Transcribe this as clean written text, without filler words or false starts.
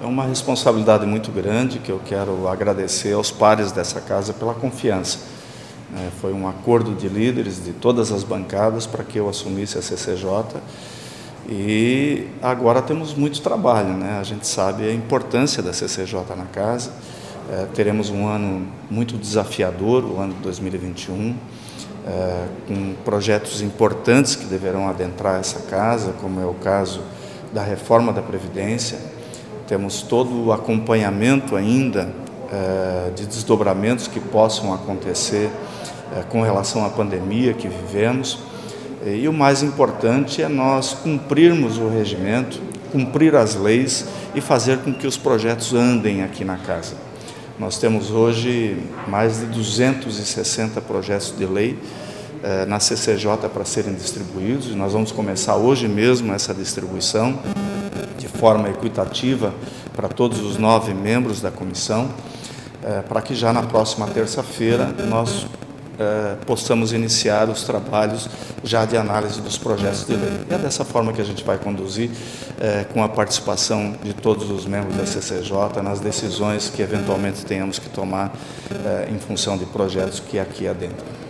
É uma responsabilidade muito grande que eu quero agradecer aos pares dessa casa pela confiança. Foi um acordo de líderes de todas as bancadas para que eu assumisse a CCJ e agora temos muito trabalho, né? A gente sabe a importância da CCJ na casa. Teremos um ano muito desafiador, o ano de 2021, com projetos importantes que deverão adentrar essa casa, como é o caso da reforma da Previdência. Temos todo o acompanhamento ainda de desdobramentos que possam acontecer com relação à pandemia que vivemos. E o mais importante é nós cumprirmos o regimento, cumprir as leis e fazer com que os projetos andem aqui na casa. Nós temos hoje mais de 260 projetos de lei na CCJ para serem distribuídos. Nós vamos começar hoje mesmo essa distribuição de forma equitativa para todos os 9 membros da comissão, para que já na próxima terça-feira nós possamos iniciar os trabalhos já de análise dos projetos de lei. E é dessa forma que a gente vai conduzir, com a participação de todos os membros da CCJ, nas decisões que eventualmente tenhamos que tomar em função de projetos que aqui adentram.